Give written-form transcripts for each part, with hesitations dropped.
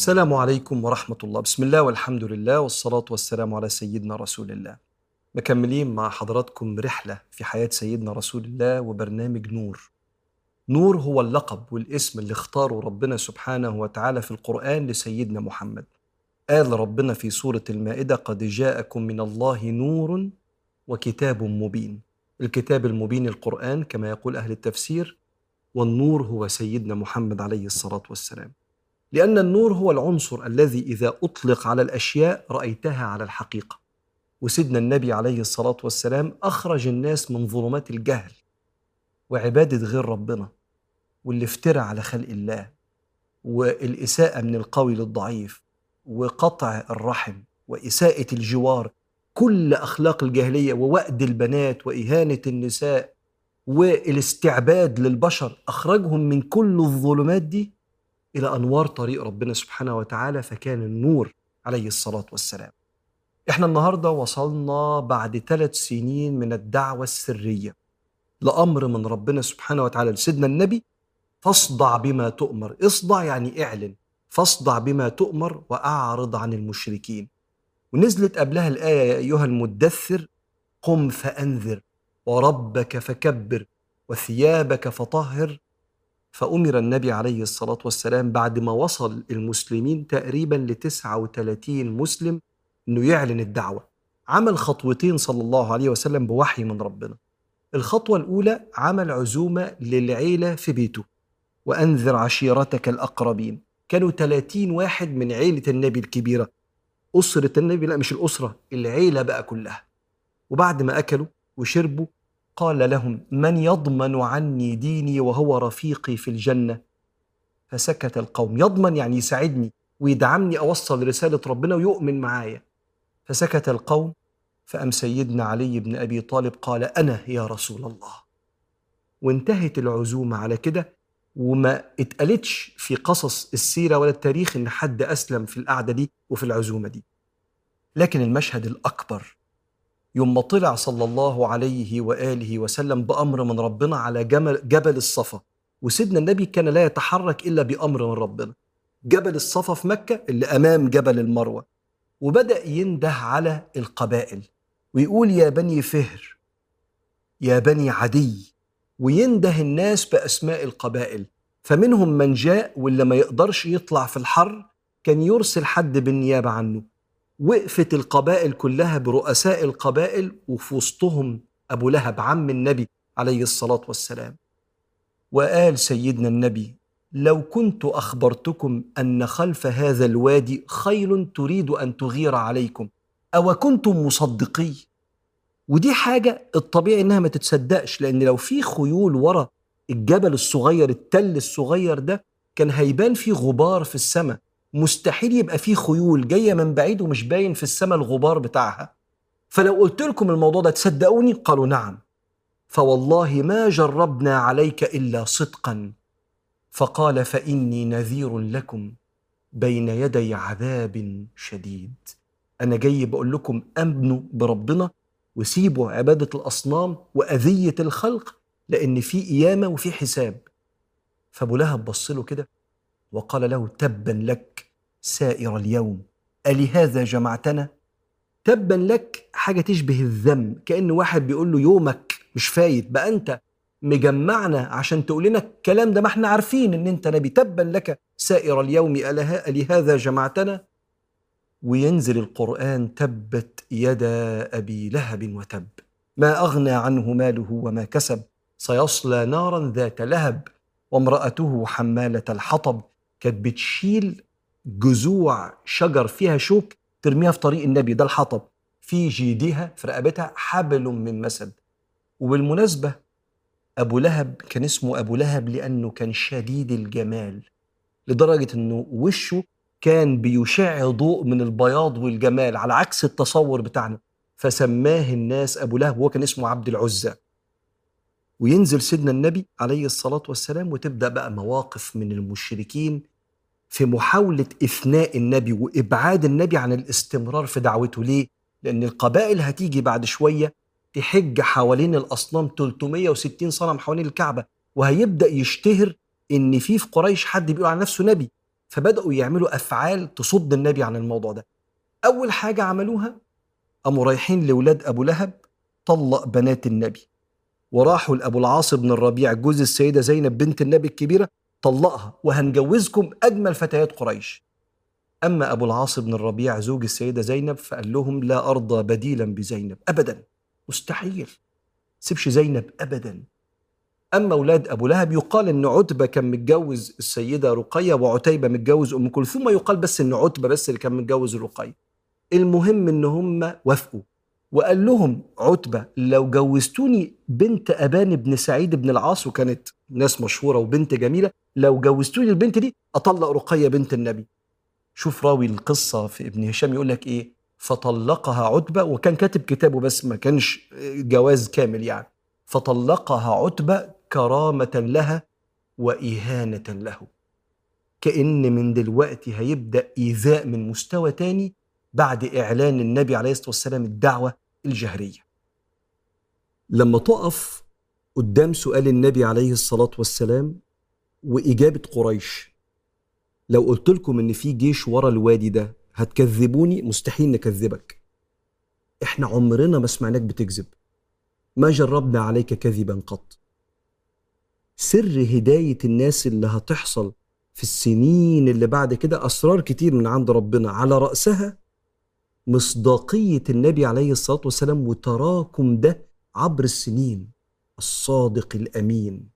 السلام عليكم ورحمة الله. بسم الله والحمد لله والصلاة والسلام على سيدنا رسول الله. مكملين مع حضراتكم رحلة في حياة سيدنا رسول الله وبرنامج نور. نور هو اللقب والاسم اللي اختاره ربنا سبحانه وتعالى في القرآن لسيدنا محمد. قال ربنا في سورة المائدة: قد جاءكم من الله نور وكتاب مبين. الكتاب المبين القرآن كما يقول أهل التفسير، والنور هو سيدنا محمد عليه الصلاة والسلام. لأن النور هو العنصر الذي إذا أطلق على الأشياء رأيتها على الحقيقة. وسيدنا النبي عليه الصلاة والسلام أخرج الناس من ظلمات الجهل وعبادة غير ربنا والافتراء على خلق الله والإساءة من القوي للضعيف وقطع الرحم وإساءة الجوار، كل أخلاق الجاهلية ووأد البنات وإهانة النساء والاستعباد للبشر. أخرجهم من كل الظلمات دي إلى أنوار طريق ربنا سبحانه وتعالى، فكان النور عليه الصلاة والسلام. إحنا النهاردة وصلنا بعد 3 سنين من الدعوة السرية لأمر من ربنا سبحانه وتعالى لسيدنا النبي: فاصدع بما تؤمر. اصدع يعني اعلن، فاصدع بما تؤمر وأعرض عن المشركين. ونزلت قبلها الآية: يا أيها المدثر قم فأنذر وربك فكبر وثيابك فطهر. فأمر النبي عليه الصلاة والسلام بعد ما وصل المسلمين تقريبا ل39 مسلم أنه يعلن الدعوة. عمل خطوتين صلى الله عليه وسلم بوحي من ربنا. الخطوة الأولى عمل عزومة للعيلة في بيته: وأنذر عشيرتك الأقربين. كانوا 30 واحد من عيلة النبي الكبيرة، أسرة النبي، لا مش الأسرة، العيلة بقى كلها. وبعد ما أكلوا وشربوا قال لهم: من يضمن عني ديني وهو رفيقي في الجنة؟ فسكت القوم. يضمن يعني يساعدني ويدعمني أوصل رسالة ربنا ويؤمن معايا. فسكت القوم. فأم سيدنا علي بن أبي طالب قال: أنا يا رسول الله. وانتهت العزومة على كده، وما اتقالتش في قصص السيرة ولا التاريخ إن حد أسلم في القعدة دي وفي العزومة دي. لكن المشهد الأكبر يوم ما طلع صلى الله عليه وآله وسلم بأمر من ربنا على جبل الصفا. وسيدنا النبي كان لا يتحرك إلا بأمر من ربنا. جبل الصفا في مكة اللي أمام جبل المروة. وبدأ ينده على القبائل ويقول: يا بني فهر، يا بني عدي، وينده الناس بأسماء القبائل. فمنهم من جاء، واللي ما يقدرش يطلع في الحر كان يرسل حد بالنيابة عنه. وقفت القبائل كلها برؤساء القبائل، وفي وسطهم أبو لهب عم النبي عليه الصلاة والسلام. وقال سيدنا النبي: لو كنت أخبرتكم أن خلف هذا الوادي خيل تريد أن تغير عليكم أو كنتم مصدقي؟ ودي حاجة الطبيعي إنها ما تتصدقش، لأن لو في خيول ورا الجبل الصغير، التل الصغير ده، كان هيبان فيه غبار في السماء. مستحيل يبقى فيه خيول جاية من بعيد ومش باين في السماء الغبار بتاعها. فلو قلت لكم الموضوع ده تصدقوني؟ قالوا: نعم. فوالله ما جربنا عليك إلا صدقا. فقال: فإني نذير لكم بين يدي عذاب شديد. أنا جاي بقول لكم أمنوا بربنا وسيبوا عبادة الأصنام وأذية الخلق، لأن في قيامة وفي حساب. فأبو لهب بص له كده وقال له: تبا لك سائر اليوم، ألهذا جمعتنا؟ تبا لك حاجة تشبه الذم، كأن واحد بيقول له: يومك مش فايت بقى، أنت مجمعنا عشان تقول لنا الكلام ده، ما احنا عارفين ان انت نبي. تبا لك سائر اليوم، ألهذا جمعتنا؟ وينزل القرآن: تبت يدا أبي لهب وتب، ما أغنى عنه ماله وما كسب، سيصلى نارا ذات لهب وامرأته حمالة الحطب. كانت بتشيل جذوع شجر فيها شوك ترميها في طريق النبي، ده الحطب. في جيدها في رقبتها حبل من مسد. وبالمناسبة أبو لهب كان اسمه أبو لهب لأنه كان شديد الجمال، لدرجة أنه وشه كان بيشع ضوء من البياض والجمال على عكس التصور بتاعنا، فسماه الناس أبو لهب، وهو كان اسمه عبد العزى. وينزل سيدنا النبي عليه الصلاة والسلام، وتبدأ بقى مواقف من المشركين في محاولة إثناء النبي وإبعاد النبي عن الاستمرار في دعوته. ليه؟ لأن القبائل هتيجي بعد شوية تحج حوالين الأصنام، 360 صنم حوالين الكعبة، وهيبدأ يشتهر إن في قريش حد بيقول عن نفسه نبي. فبدأوا يعملوا أفعال تصد النبي عن الموضوع ده. أول حاجة عملوها، قاموا رايحين لولاد أبو لهب طلق بنات النبي، وراحوا لأبو العاص بن الربيع جوز السيدة زينب بنت النبي الكبيرة، طلقها وهنجوزكم أجمل فتيات قريش. أما أبو العاص بن الربيع زوج السيدة زينب فقال لهم لا أرضى بديلا بزينب أبدا، مستحيل سيبش زينب أبدا. أما أولاد أبو لهب يقال أن عتبة كان متجوز السيدة رقية وعتيبة متجوز أم كلثوم، يقال بس أن عتبة بس اللي كان متجوز رقية. المهم أن هم وافقوا، وقال لهم عتبة لو جوزتوني بنت أبان بن سعيد بن العاص، وكانت ناس مشهورة وبنت جميلة، لو جوزتوني البنت دي أطلق رقية بنت النبي. شوف راوي القصة في ابن هشام يقول لك إيه، فطلقها عتبة، وكان كاتب كتابه بس ما كانش جواز كامل يعني، فطلقها عتبة كرامة لها وإهانة له. كأن من دلوقتي هيبدأ إيذاء من مستوى تاني بعد إعلان النبي عليه الصلاة والسلام الدعوة الجهرية. لما تقف قدام سؤال النبي عليه الصلاة والسلام وإجابة قريش، لو قلت لكم إن في جيش ورا الوادي ده هتكذبوني؟ مستحيل نكذبك، إحنا عمرنا ما سمعناك بتكذب، ما جربنا عليك كذبا قط. سر هداية الناس اللي هتحصل في السنين اللي بعد كده أسرار كتير من عند ربنا، على رأسها مصداقية النبي عليه الصلاة والسلام وتراكم ده عبر السنين. الصادق الأمين.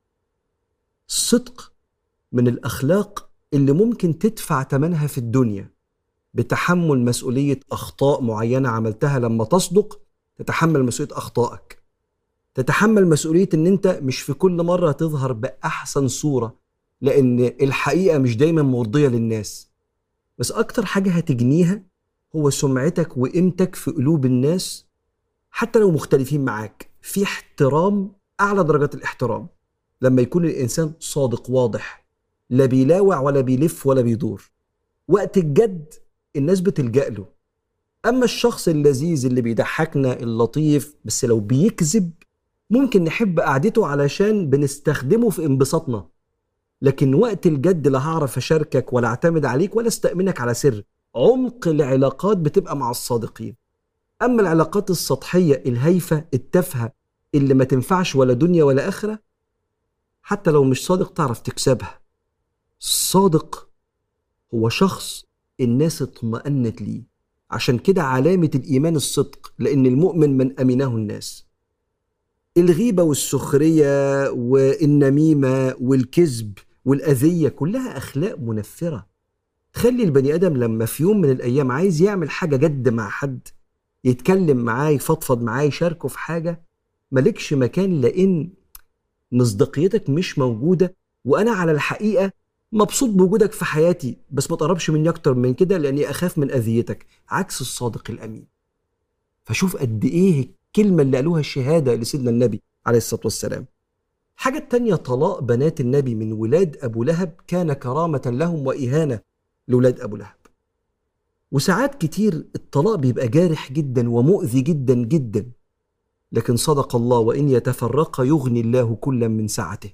الصدق من الأخلاق اللي ممكن تدفع ثمنها في الدنيا بتحمل مسؤولية أخطاء معينة عملتها. لما تصدق تتحمل مسؤولية أخطائك، تتحمل مسؤولية ان انت مش في كل مرة تظهر بأحسن صورة، لأن الحقيقة مش دايما مرضية للناس، بس أكتر حاجة هتجنيها هو سمعتك وقيمتك في قلوب الناس. حتى لو مختلفين معاك في احترام، أعلى درجات الاحترام لما يكون الإنسان صادق واضح، لا بيلاوع ولا بيلف ولا بيدور. وقت الجد الناس بتلجأ له. أما الشخص اللذيذ اللي بيضحكنا اللطيف بس لو بيكذب ممكن نحب قعدته علشان بنستخدمه في انبساطنا، لكن وقت الجد لا هعرف أشاركك ولا أعتمد عليك ولا استأمنك على سر. عمق العلاقات بتبقى مع الصادقين. أما العلاقات السطحية الهايفة التافهة اللي ما تنفعش ولا دنيا ولا آخرة، حتى لو مش صادق تعرف تكسبها. الصادق هو شخص الناس اطمأنت ليه، عشان كده علامة الإيمان الصدق، لأن المؤمن من أمنه الناس. الغيبة والسخرية والنميمة والكذب والأذية كلها أخلاق منفرة تخلي البني آدم لما في يوم من الأيام عايز يعمل حاجة جد مع حد، يتكلم معاه يفضفض معاه يشاركه في حاجة، ملكش مكان، لأن مصداقيتك مش موجودة. وأنا على الحقيقة مبسوط بوجودك في حياتي، بس ما تقربش مني أكتر من كده لأني أخاف من أذيتك، عكس الصادق الأمين. فشوف قد إيه الكلمة اللي قالوها الشهادة لسيدنا النبي عليه الصلاة والسلام. حاجة التانية، طلاق بنات النبي من ولاد أبو لهب كان كرامة لهم وإهانة لولاد أبو لهب. وساعات كتير الطلاق بيبقى جارح جدا ومؤذي جدا جدا، لكن صدق الله وإن يتفرق يغني الله كلا من سعته.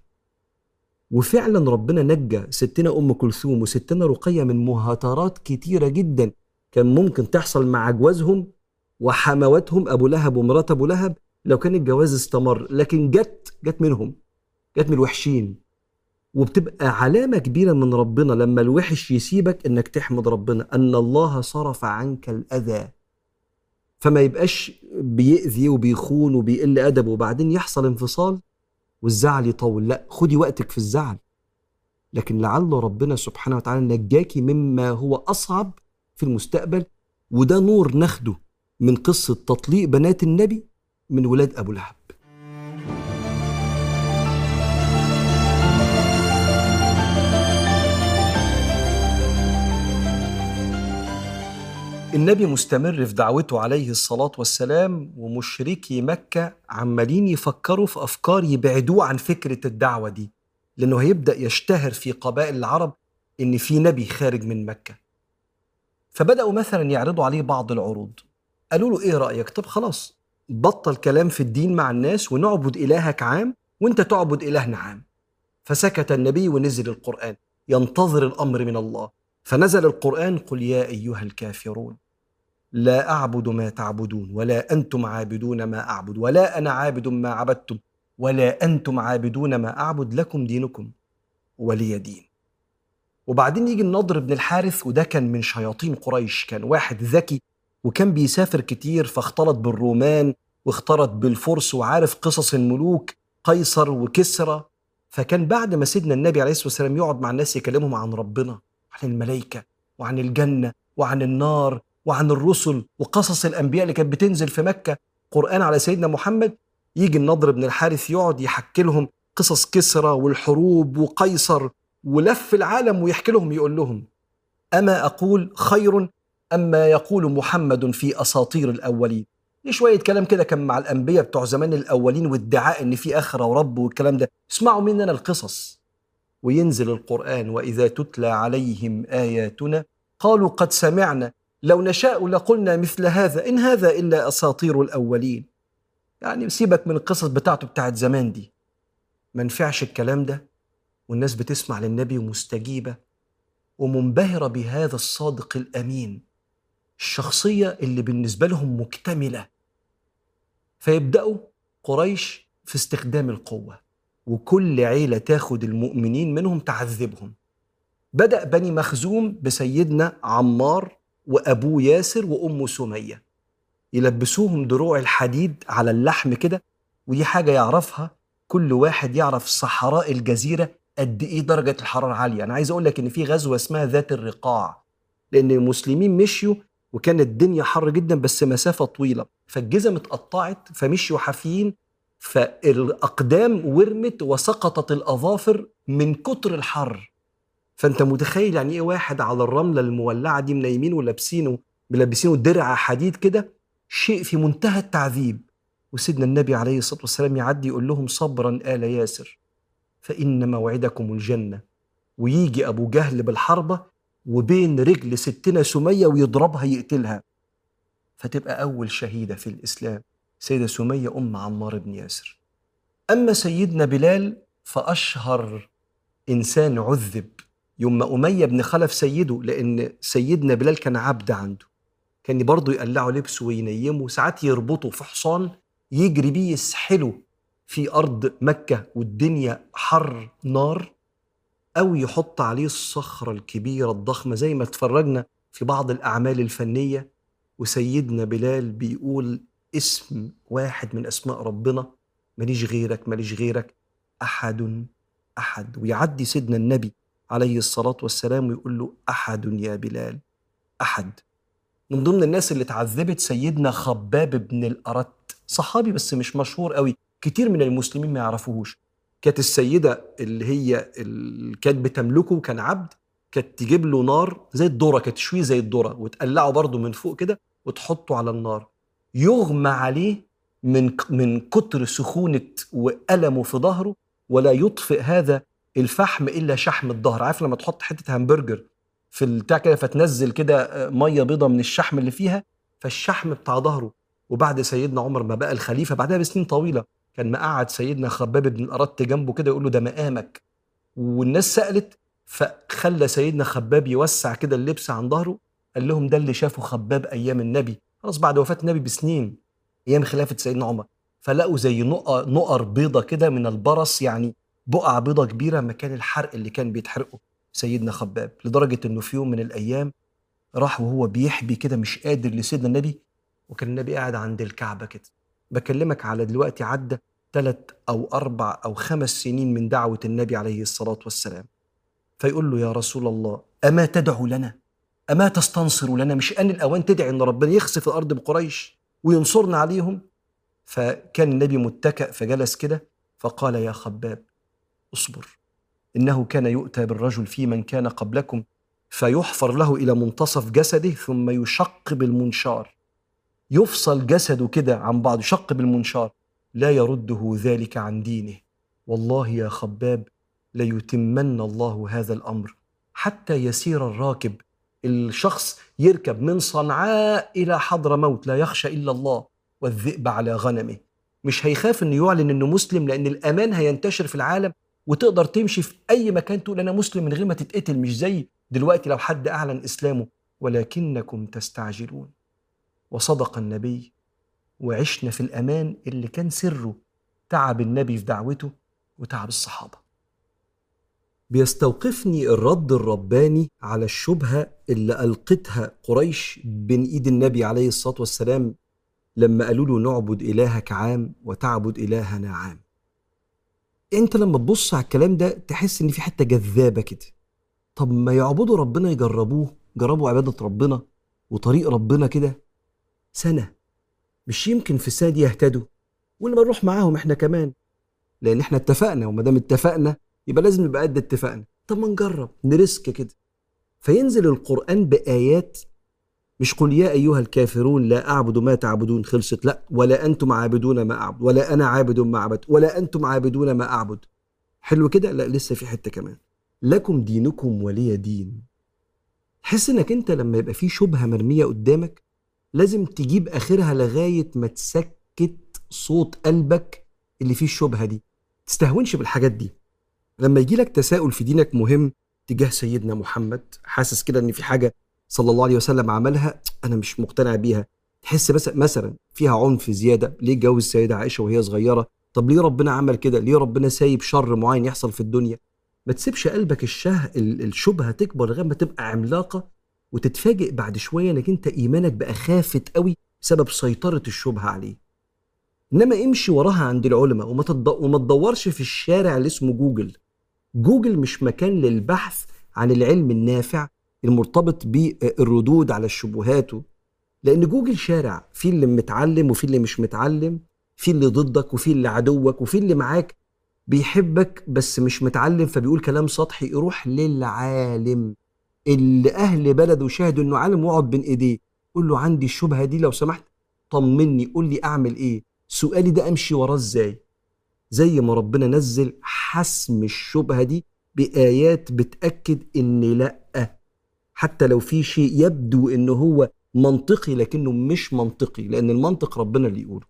وفعلا ربنا نجى ستنا أم كلثوم وستنا رقية من مهاترات كتيرة جدا كان ممكن تحصل مع جوازهم وحمواتهم أبو لهب ومرات أبو لهب لو كان الجواز استمر، لكن جت منهم، جت من الوحشين. وبتبقى علامة كبيرة من ربنا لما الوحش يسيبك انك تحمد ربنا ان الله صرف عنك الأذى، فما يبقاش بيأذي وبيخون وبيقل أدبه وبعدين يحصل انفصال والزعل يطول. لا، خدي وقتك في الزعل، لكن لعل ربنا سبحانه وتعالى نجاكي مما هو أصعب في المستقبل. وده نور ناخده من قصة تطليق بنات النبي من ولاد أبو لهب. النبي مستمر في دعوته عليه الصلاة والسلام، ومشركي مكة عمالين يفكروا في أفكار يبعدوه عن فكرة الدعوة دي، لأنه هيبدأ يشتهر في قبائل العرب إن في نبي خارج من مكة. فبدأوا مثلا يعرضوا عليه بعض العروض. قالوا له إيه رأيك؟ طب خلاص بطل كلام في الدين مع الناس ونعبد إلهك عام وإنت تعبد إلهنا عام. فسكت النبي ونزل القرآن ينتظر الأمر من الله. فنزل القرآن: قل يا أيها الكافرون لا أعبد ما تعبدون ولا أنتم عابدون ما أعبد ولا أنا عابد ما عبدتم ولا أنتم عابدون ما أعبد لكم دينكم ولي دين. وبعدين يجي النضر بن الحارث، وده كان من شياطين قريش، كان واحد ذكي وكان بيسافر كتير، فاختلط بالرومان واختلط بالفرس وعارف قصص الملوك قيصر وكسرى. فكان بعد ما سيدنا النبي عليه الصلاة والسلام يقعد مع الناس يكلمهم عن ربنا، عن الملائكة وعن الجنة وعن النار وعن الرسل وقصص الأنبياء اللي كانت بتنزل في مكة قرآن على سيدنا محمد، يجي النضر بن الحارث يقعد يحكي لهم قصص كسرى والحروب وقيصر ولف العالم، ويحكي لهم يقول لهم: أما أقول خير أما يقول محمد في أساطير الأولين. ليه شوية كلام كده كان مع الأنبياء بتوع زمان الأولين، وادعاء إن في آخرة ورب والكلام ده، اسمعوا مننا القصص. وينزل القرآن: وإذا تتلى عليهم آياتنا قالوا قد سمعنا لو نشاء لقلنا مثل هذا إن هذا إلا أساطير الأولين. يعني سيبك من القصص بتاعته بتاعت زمان دي، ما نفعش الكلام ده. والناس بتسمع للنبي ومستجيبة ومنبهرة بهذا الصادق الأمين، الشخصية اللي بالنسبة لهم مكتملة. فيبدأوا قريش في استخدام القوة، وكل عيلة تاخد المؤمنين منهم تعذبهم. بدأ بني مخزوم بسيدنا عمار وأبوه ياسر وأمه سمية، يلبسوهم دروع الحديد على اللحم كده. ودي حاجة يعرفها كل واحد يعرف صحراء الجزيرة قد إيه درجة الحرارة عالية. أنا عايز أقول لك إن في غزوة اسمها ذات الرقاع، لأن المسلمين مشيوا وكانت الدنيا حر جدا بس مسافة طويلة، فالجزم اتقطعت فمشيوا حافيين، فالأقدام ورمت وسقطت الأظافر من كتر الحر. فأنت متخيل يعني إيه واحد على الرملة المولعة دي منيمين ولابسينه ملبسينه درع حديد كده، شيء في منتهى التعذيب. وسيدنا النبي عليه الصلاة والسلام يعدي يقول لهم: صبرا آل ياسر فإن موعدكم الجنة. ويجي أبو جهل بالحربة وبين رجل ستنا سمية ويضربها يقتلها، فتبقى أول شهيدة في الإسلام سيدة سمية أم عمار بن ياسر. أما سيدنا بلال فأشهر إنسان عذب يوم أمية بن خلف سيده، لأن سيدنا بلال كان عبد عنده، كان برضه يقلعوا لبسه وينيمه، ساعات يربطه في حصان يجري بيه يسحله في أرض مكة والدنيا حر نار، أو يحط عليه الصخرة الكبيرة الضخمة زي ما اتفرجنا في بعض الأعمال الفنية. وسيدنا بلال بيقول اسم واحد من أسماء ربنا: ماليش غيرك ماليش غيرك، أحد أحد. ويعدي سيدنا النبي عليه الصلاة والسلام ويقول له: أحد يا بلال أحد. من ضمن الناس اللي اتعذبت سيدنا خباب بن الأرت، صحابي بس مش مشهور قوي، كتير من المسلمين ما يعرفوهوش. كانت السيدة اللي كانت بتملكه كان عبد، كانت تجيب له نار زي الذرة، كانت تشويه زي الذرة وتقلعه برضه من فوق كده وتحطه على النار، يغمى عليه من كتر سخونة وألمه في ظهره، ولا يطفئ هذا الفحم إلا شحم الظهر. عارف لما تحط حتة همبرجر في البتاع كده فتنزل كده مية بيضة من الشحم اللي فيها، فالشحم بتاع ظهره. وبعد سيدنا عمر ما بقى الخليفة بعدها بسنين طويلة، كان مقعد سيدنا خباب بن الأرت جنبه كده يقول له: ده مقامك. والناس سألت، فخلى سيدنا خباب يوسع كده اللبس عن ظهره، قال لهم: ده اللي شافه خباب أيام النبي، خلاص بعد وفاة النبي بسنين، أيام خلافة سيدنا عمر، فلقوا زي نقر بيضة كده من البرص، يعني بقع بيضة كبيرة مكان الحرق اللي كان بيتحرقه سيدنا خباب. لدرجة إنه في يوم من الأيام راح وهو بيحبي كده مش قادر لسيدنا النبي، وكان النبي قاعد عند الكعبة كده. بكلمك على دلوقتي عدى 3 أو 4 أو 5 سنين من دعوة النبي عليه الصلاة والسلام. فيقول له: يا رسول الله أما تدعو لنا؟ أما تستنصر لنا؟ مش آن الأوان تدعي إن ربنا يخسف الأرض بقريش وينصرنا عليهم؟ فكان النبي متكأ فجلس كده، فقال: يا خباب اصبر، إنه كان يؤتى بالرجل في من كان قبلكم فيحفر له إلى منتصف جسده ثم يشق بالمنشار، يفصل جسده كده عن بعض، يشق بالمنشار، لا يرده ذلك عن دينه. والله يا خباب ليتمن الله هذا الأمر حتى يسير الراكب، الشخص يركب من صنعاء إلى حضرموت لا يخشى إلا الله والذئب على غنمه، مش هيخاف إنه يعلن إنه مسلم، لأن الأمان هينتشر في العالم وتقدر تمشي في أي مكان تقول أنا مسلم من غير ما تتقتل، مش زي دلوقتي لو حد أعلن إسلامه ولكنكم تستعجلون. وصدق النبي، وعشنا في الأمان اللي كان سره تعب النبي في دعوته وتعب الصحابة. بيستوقفني الرد الرباني على الشبهة اللي ألقتها قريش بين إيد النبي عليه الصلاة والسلام لما قالوا له نعبد إلهك عام وتعبد إلهنا عام. أنت لما تبص على الكلام ده تحس إن في حتة جذابة كده. طب ما يعبدوا ربنا، جربوا عبادة ربنا وطريق ربنا كده سنة، مش يمكن في السنة دي يهتدوا واللي نروح معاهم احنا كمان، لأن احنا اتفقنا، وما دام اتفقنا يبقى لازم نبقى قد اتفقنا. طب ما نجرب نرسك كده. فينزل القرآن بآيات مش قل يا أيها الكافرون لا أعبد ما تعبدون خلصت، لا، ولا أنتم عابدون ما أعبد، ولا أنا عابد ما أعبد، ولا أنتم عابدون ما أعبد. حلو كده؟ لا، لسه في حتة كمان، لكم دينكم ولي دين. تحس انك انت لما يبقى في شبهة مرمية قدامك لازم تجيب آخرها لغاية ما تسكت صوت قلبك اللي فيه الشبهة دي. تستهونش بالحاجات دي. لما يجي لك تساؤل في دينك مهم تجاه سيدنا محمد، حاسس كده ان في حاجة صلى الله عليه وسلم عملها انا مش مقتنع بيها، تحس بس مثلا فيها عنف زيادة، ليه جوز السيدة عائشة وهي صغيرة؟ طب ليه ربنا عمل كده؟ ليه ربنا سايب شر معين يحصل في الدنيا؟ ما تسيبش قلبك الشبهة تكبر لغاية ما تبقى عملاقة وتتفاجئ بعد شوية انك انت ايمانك بقى خافت قوي بسبب سيطرة الشبهة عليه. انما امشي وراها عند العلماء وما تدورش في الشارع اللي اسمه جوجل. جوجل مش مكان للبحث عن العلم النافع المرتبط بالردود على الشبهات، لأن جوجل شارع فيه اللي متعلم وفيه اللي مش متعلم، فيه اللي ضدك وفيه اللي عدوك وفيه اللي معاك بيحبك بس مش متعلم فبيقول كلام سطحي. روح للعالم اللي أهل بلده شاهدوا إنه عالم واقعد بين إيديه، قول له عندي الشبهة دي لو سمحت طمني، قول لي أعمل إيه، سؤالي ده أمشي وراه إزاي. زي ما ربنا نزل حسم الشبهة دي بآيات بتأكد إن لأ، حتى لو في شيء يبدو إنه هو منطقي لكنه مش منطقي، لأن المنطق ربنا اللي يقوله.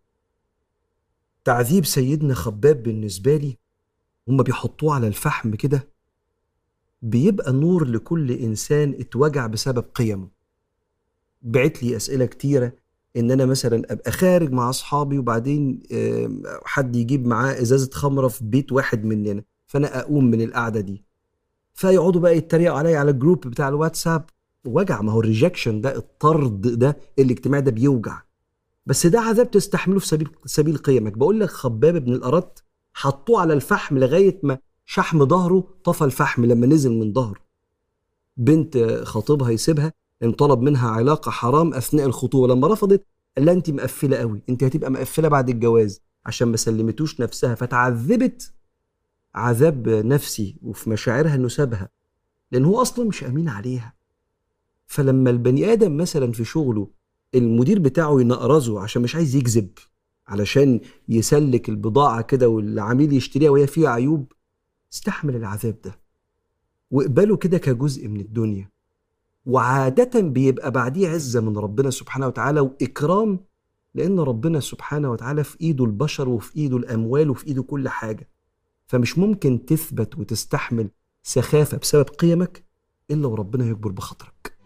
تعذيب سيدنا خباب بالنسبة لي هم بيحطوه على الفحم كده بيبقى نور لكل إنسان اتوجع بسبب قيمه. بعت لي أسئلة كتيرة إن أنا مثلا أبقى خارج مع أصحابي وبعدين حد يجيب معاه إزازة خمرة في بيت واحد مننا، فأنا أقوم من القعدة دي فيقعدوا بقى يتريقوا عليا على الجروب بتاع الواتساب. وجع، ما هو الريجكشن ده، الطرد ده الاجتماعي ده بيوجع، بس ده عذاب تستحمله في سبيل قيمك. بقول لك خباب بن الأرت حطوه على الفحم لغاية ما شحم ظهره طفى الفحم لما نزل من ظهره. بنت خطيبها يسيبها ان طلب منها علاقة حرام أثناء الخطوبة، لما رفضت قال لها انت مقفلة قوي، انت هتبقى مقفلة بعد الجواز، عشان ما سلمتوش نفسها فتعذبت عذاب نفسي وفي مشاعرها انه سابها لان هو اصلا مش امين عليها. فلما البني ادم مثلا في شغله المدير بتاعه ينقرزه عشان مش عايز يكذب، علشان يسلك البضاعة كده والعميل يشتريها وهي فيها عيوب، استحمل العذاب ده واقبله كده كجزء من الدنيا، وعادة بيبقى بعديه عزة من ربنا سبحانه وتعالى وإكرام، لأن ربنا سبحانه وتعالى في إيده البشر وفي إيده الأموال وفي إيده كل حاجة. فمش ممكن تثبت وتستحمل سخافة بسبب قيمك إلا وربنا يكبر بخاطرك.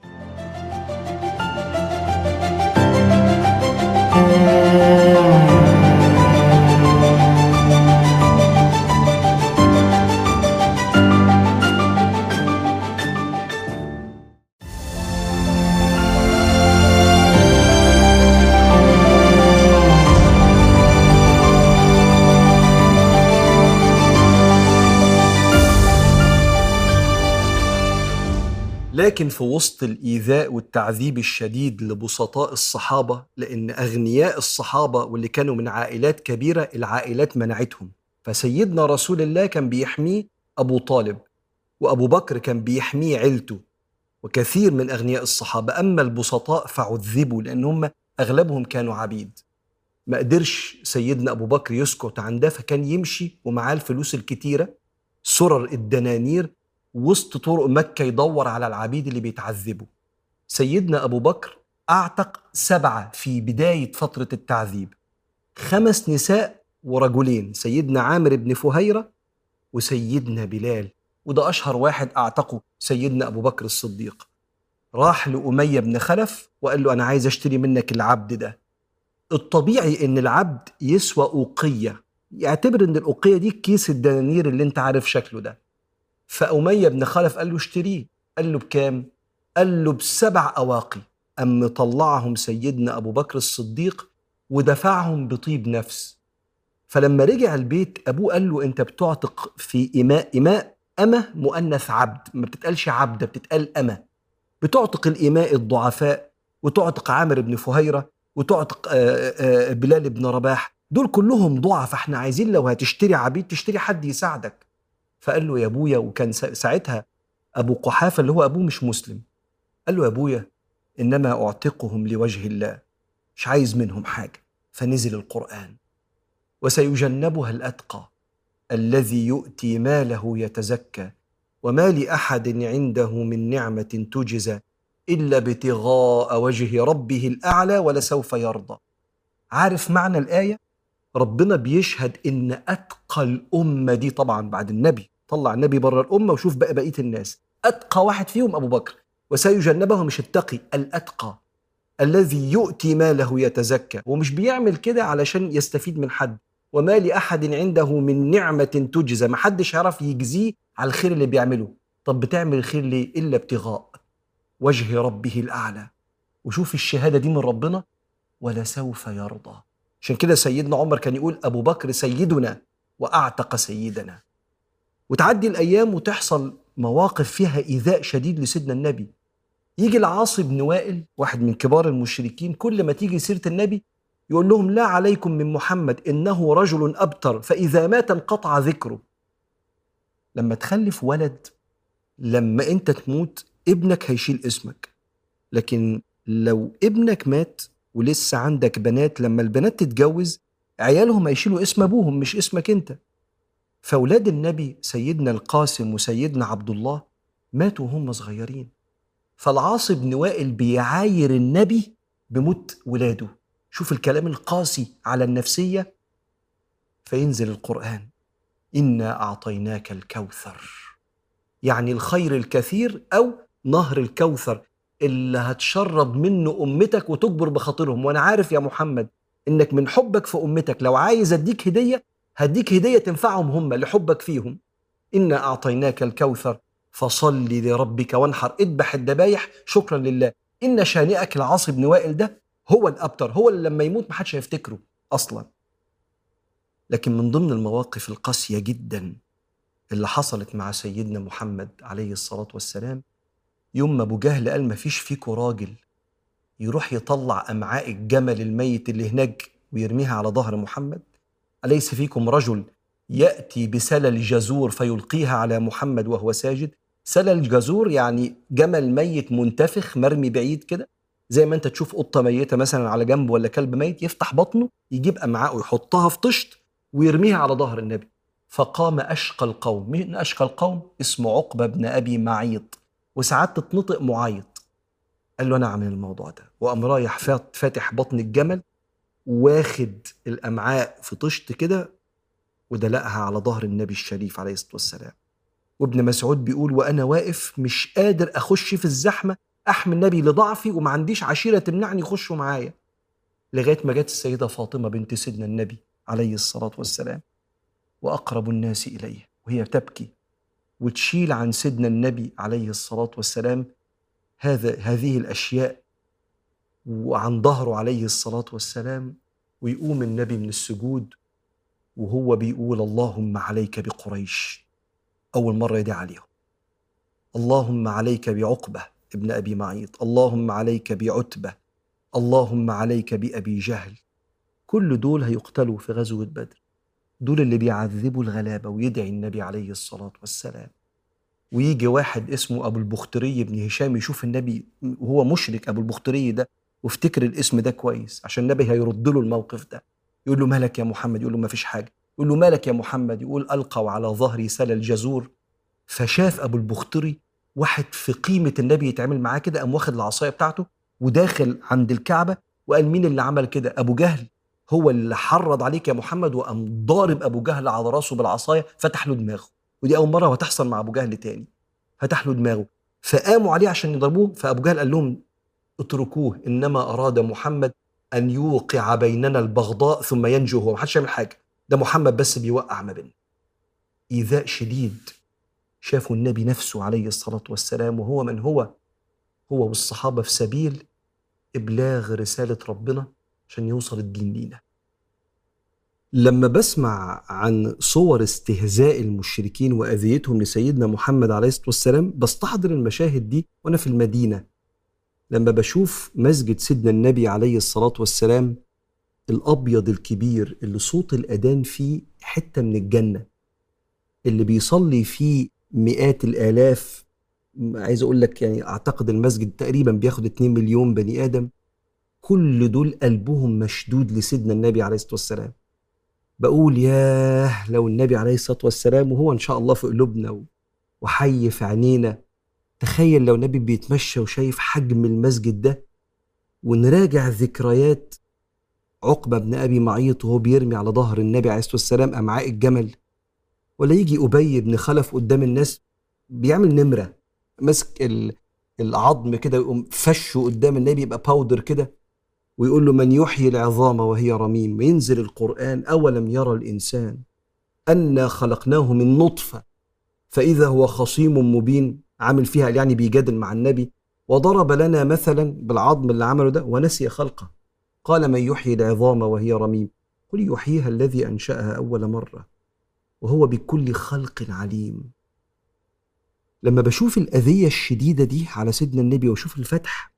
لكن في وسط الإيذاء والتعذيب الشديد لبسطاء الصحابة، لأن أغنياء الصحابة واللي كانوا من عائلات كبيرة العائلات منعتهم، فسيدنا رسول الله كان بيحميه أبو طالب، وأبو بكر كان بيحميه عيلته، وكثير من أغنياء الصحابة. أما البسطاء فعذبوا لأن هم أغلبهم كانوا عبيد. ما قدرش سيدنا أبو بكر يسكت عن ده، فكان يمشي ومعاه الفلوس الكتيرة سرر الدنانير وسط طرق مكة يدور على العبيد اللي بيتعذبوا. سيدنا أبو بكر أعتق 7 في بداية فترة التعذيب، 5 نساء ورجلين، سيدنا عامر بن فهيرة وسيدنا بلال وده أشهر واحد أعتقه سيدنا أبو بكر الصديق. راح لأمية بن خلف وقال له أنا عايز أشتري منك العبد ده. الطبيعي إن العبد يسوى أوقية، يعتبر إن الأوقية دي كيس الدنانير اللي أنت عارف شكله ده. فأمية بن خلف قال له اشتريه. قال له بكام؟ قال له ب7 أواقي. أم طلعهم سيدنا أبو بكر الصديق ودفعهم بطيب نفس. فلما رجع البيت أبوه قال له أنت بتعتق في إماء أمة مؤنث عبد، ما بتتقالش عبدة، بتتقال أمة. بتعتق الإماء الضعفاء، وتعتق عامر بن فهيرة، وتعتق بلال بن رباح، دول كلهم ضعف. احنا عايزين لو هتشتري عبيد تشتري حد يساعدك. فقال له يا أبويا، وكان ساعتها أبو قحافة اللي هو أبوه مش مسلم، قال له يا أبويا إنما أعتقهم لوجه الله، مش عايز منهم حاجة. فنزل القرآن: وسيجنبها الأتقى الذي يؤتي ماله يتزكى وما لأحد عنده من نعمة تجزى إلا ابتغاء وجه ربه الأعلى ولسوف يرضى. عارف معنى الآية؟ ربنا بيشهد إن أتقى الأمة دي، طبعا بعد النبي، طلع النبي بره الأمة وشوف بقى بقية الناس، أتقى واحد فيهم أبو بكر. وسيجنبه مش التقي، الأتقى الذي يؤتي ماله يتزكى، ومش بيعمل كده علشان يستفيد من حد. وما لأحد عنده من نعمة تجزى، ما حدش يعرف يجزيه على الخير اللي بيعمله. طب بتعمل الخير ليه؟ إلا ابتغاء وجه ربه الأعلى. وشوف الشهادة دي من ربنا: ولسوف يرضى. عشان كده سيدنا عمر كان يقول أبو بكر سيدنا وأعتق سيدنا. وتعدي الأيام وتحصل مواقف فيها إيذاء شديد لسيدنا النبي. يجي العاص بن وائل واحد من كبار المشركين، كل ما تيجي سيرة النبي يقول لهم: لا عليكم من محمد إنه رجل أبتر فإذا مات انقطع ذكره. لما تخلف ولد، لما أنت تموت ابنك هيشيل اسمك، لكن لو ابنك مات ولسه عندك بنات، لما البنات تتجوز عيالهم هيشيلوا اسم أبوهم مش اسمك أنت. فأولاد النبي سيدنا القاسم وسيدنا عبد الله ماتوا وهم صغيرين. فالعاص بن وائل بيعاير النبي بموت ولاده. شوف الكلام القاسي على النفسية. فينزل القرآن: إنا أعطيناك الكوثر، يعني الخير الكثير أو نهر الكوثر اللي هتشرب منه أمتك وتجبر بخاطرهم. وأنا عارف يا محمد إنك من حبك في أمتك لو عايز أديك هدية هديك هدية تنفعهم هم لحبك فيهم. إنا أعطيناك الكوثر فصل لربك وانحر، اذبح الذبايح شكرا لله. إن شانئك العاص بن وائل ده هو الأبتر، هو اللي لما يموت محدش هيفتكره أصلا. لكن من ضمن المواقف القاسية جدا اللي حصلت مع سيدنا محمد عليه الصلاة والسلام، يوم ما أبو جهل قال: مفيش فيكو راجل يروح يطلع أمعاء الجمل الميت اللي هناك ويرميها على ظهر محمد؟ أليس فيكم رجل يأتي بسلل جزور فيلقيها على محمد وهو ساجد؟ سلل جزور يعني جمل ميت منتفخ مرمي بعيد كده، زي ما انت تشوف قطة ميتة مثلا على جنب ولا كلب ميت، يفتح بطنه يجيب أمعاء ويحطها في طشت ويرميها على ظهر النبي. فقام أشقى القوم. من أشقى القوم؟ اسمه عقبة بن أبي معيط، وساعات تتنطق معيط. قال له: أنا أعمل الموضوع ده. وقام رايح فاتح بطن الجمل واخد الأمعاء في طشت كده ودلقها على ظهر النبي الشريف عليه الصلاة والسلام. وابن مسعود بيقول: وأنا واقف مش قادر أخش في الزحمة أحمي النبي لضعفي وما عنديش عشيرة تمنعني يخشوا معايا، لغاية ما جت السيدة فاطمة بنت سيدنا النبي عليه الصلاة والسلام، وأقرب الناس إليه، وهي تبكي وتشيل عن سيدنا النبي عليه الصلاة والسلام هذه الأشياء وعن ظهره عليه الصلاة والسلام. ويقوم النبي من السجود وهو بيقول: اللهم عليك بقريش. أول مرة يدعي عليهم: اللهم عليك بعقبة ابن أبي معيط، اللهم عليك بعتبة، اللهم عليك بأبي جهل. كل دول هيقتلوا في غزوة بدر، دول اللي بيعذبوا الغلابة. ويدعي النبي عليه الصلاة والسلام. ويجي واحد اسمه أبو البختري بن هشام يشوف النبي وهو مشرك، أبو البختري ده، وافتكر الاسم ده كويس عشان النبي هيرد له الموقف ده. يقول له: مالك يا محمد؟ يقول له: ما فيش حاجة. يقول له: مالك يا محمد؟ يقول: ألقوا على ظهري سلل جزور. فشاف أبو البختري واحد في قيمة النبي يتعامل معاه كده، قام واخد العصاية بتاعته وداخل عند الكعبة وقال: مين اللي عمل كده؟ أبو جهل هو اللي حرض عليك يا محمد. وقام ضارب أبو جهل على راسه بالعصاية، فتح له دماغه. ودي أول مرة هتحصل مع أبو جهل تاني. فتح له دماغه، فقاموا عليه عشان يضربوه. فأبو جهل قال لهم اتركوه، إنما أراد محمد أن يوقع بيننا البغضاء ثم ينجو هو، محدش يعمل حاجة، ده محمد بس بيوقع ما بيننا. إيذاء شديد شافوا النبي نفسه عليه الصلاة والسلام وهو من هو والصحابة في سبيل إبلاغ رسالة ربنا عشان يوصل الدين لينا. لما بسمع عن صور استهزاء المشركين وأذيتهم لسيدنا محمد عليه الصلاة والسلام بستحضر المشاهد دي وأنا في المدينة، لما بشوف مسجد سيدنا النبي عليه الصلاة والسلام الأبيض الكبير اللي صوت الأذان فيه حتة من الجنة، اللي بيصلي فيه مئات الآلاف. عايز أقول لك يعني أعتقد المسجد تقريبا بياخد 2 مليون بني آدم، كل دول قلبهم مشدود لسيدنا النبي عليه الصلاة والسلام. بقول ياه لو النبي عليه الصلاة والسلام وهو إن شاء الله في قلوبنا وحي في عينينا، تخيل لو النبي بيتمشى وشايف حجم المسجد ده، ونراجع ذكريات عقبة بن أبي معيط وهو بيرمي على ظهر النبي عليه الصلاة والسلام أمعاء الجمل، ولا يجي أبي بن خلف قدام الناس بيعمل نمرة مسك العظم كده ويقوم فشه قدام النبي يبقى باودر كده، ويقول له من يحيي العظام وهي رميم، وينزل القرآن أولم يرى الإنسان أنا خلقناه من نطفة فإذا هو خصيم مبين، عامل فيها يعني بيجادل مع النبي، وضرب لنا مثلا بالعظم اللي عمله ده ونسي خلقه، قال من يحيي العظام وهي رميم قل يحييها الذي أنشأها أول مرة وهو بكل خلق عليم. لما بشوف الأذية الشديدة دي على سيدنا النبي وشوف الفتح،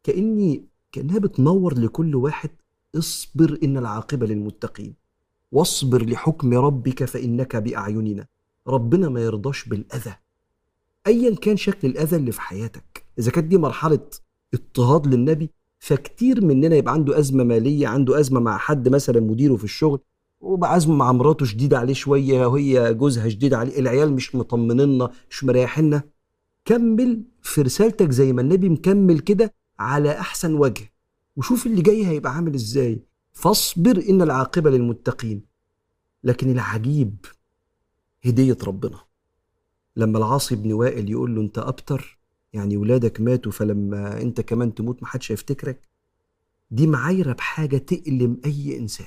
كأنها بتنور لكل واحد اصبر إن العاقبة للمتقين، واصبر لحكم ربك فإنك بأعيننا. ربنا ما يرضاش بالأذى أيا كان شكل الأذى اللي في حياتك. إذا كانت دي مرحلة اضطهاد للنبي، فكتير مننا يبقى عنده أزمة مالية، عنده أزمة مع حد مثلا مديره في الشغل، وبقى أزمة مع مراته شديدة عليه شوية وهي جوزها شديد عليه، العيال مش مطمننا مش مريحنا. كمل في رسالتك زي ما النبي مكمل كده على أحسن وجه، وشوف اللي جاي هيبقى عامل إزاي. فاصبر إن العاقبة للمتقين. لكن العجيب هدية ربنا لما العاصي بن وائل يقول له أنت أبتر، يعني ولادك ماتوا فلما أنت كمان تموت محدش هيفتكرك. دي معايرة بحاجة تألم أي إنسان.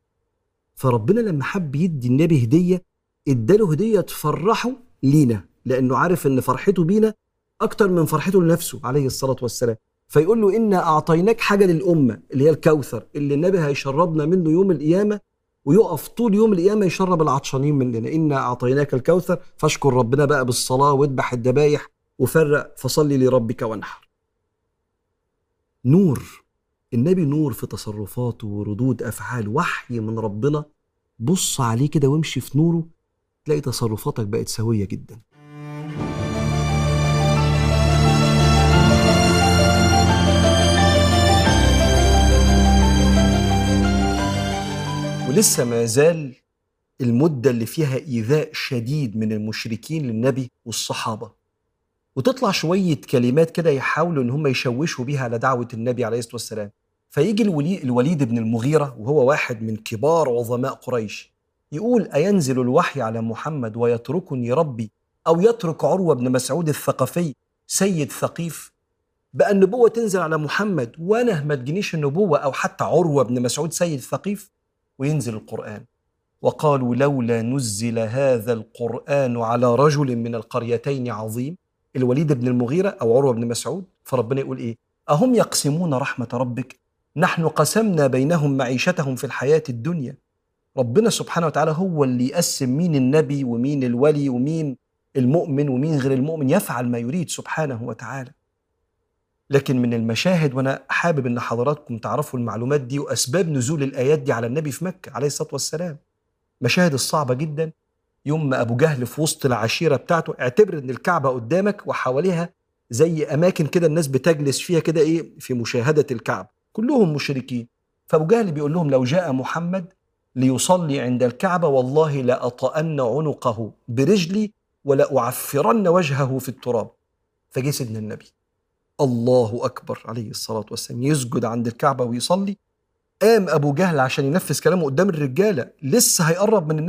فربنا لما حب يدي النبي هدية، اداله هدية تفرحه لينا، لأنه عارف إن فرحته بينا أكتر من فرحته لنفسه عليه الصلاة والسلام. فيقول له إنا أعطيناك حاجة للأمة اللي هي الكوثر، اللي النبي هيشربنا منه يوم القيامة، ويقف طول يوم القيامة يشرب العطشانين مننا. إنا أعطيناك الكوثر فاشكر ربنا بقى بالصلاة واذبح الذبايح وفرق فصلي لربك وانحر. نور النبي، نور في تصرفاته وردود أفعال، وحي من ربنا. بص عليه كده وامشي في نوره، تلاقي تصرفاتك بقت سوية جدا. ولسه ما زال المدة اللي فيها إيذاء شديد من المشركين للنبي والصحابة، وتطلع شوية كلمات كده يحاولوا إن هم يشوشوا بيها على دعوة النبي عليه الصلاة والسلام. فيجي الوليد بن المغيرة وهو واحد من كبار عظماء قريش يقول أينزل الوحي على محمد ويتركني ربي، أو يترك عروة بن مسعود الثقفي سيد ثقيف؟ بقى النبوة تنزل على محمد وأنا ما تجينيش النبوة، أو حتى عروة بن مسعود سيد ثقيف، وينزل القرآن. وقالوا لولا نزل هذا القرآن على رجل من القريتين عظيم، الوليد بن المغيرة أو عروة بن مسعود. فربنا يقول إيه؟ أهم يقسمون رحمة ربك نحن قسمنا بينهم معيشتهم في الحياة الدنيا. ربنا سبحانه وتعالى هو اللي يقسم مين النبي ومين الولي ومين المؤمن ومين غير المؤمن، يفعل ما يريد سبحانه وتعالى. لكن من المشاهد، وأنا حابب أن حضراتكم تعرفوا المعلومات دي وأسباب نزول الآيات دي على النبي في مكة عليه الصلاة والسلام، مشاهد الصعبة جدا. يوم ما أبو جهل في وسط العشيرة بتاعته، اعتبر أن الكعبة قدامك وحواليها زي أماكن كده الناس بتجلس فيها كده إيه في مشاهدة الكعبة، كلهم مشركين. فأبو جهل بيقول لهم لو جاء محمد ليصلي عند الكعبة والله لأطأن عنقه برجلي ولأعفرن وجهه في التراب. فجي سيدنا النبي الله أكبر عليه الصلاة والسلام يسجد عند الكعبة ويصلي. قام أبو جهل عشان ينفذ كلامه قدام الرجالة، لسه هيقرب من النبي،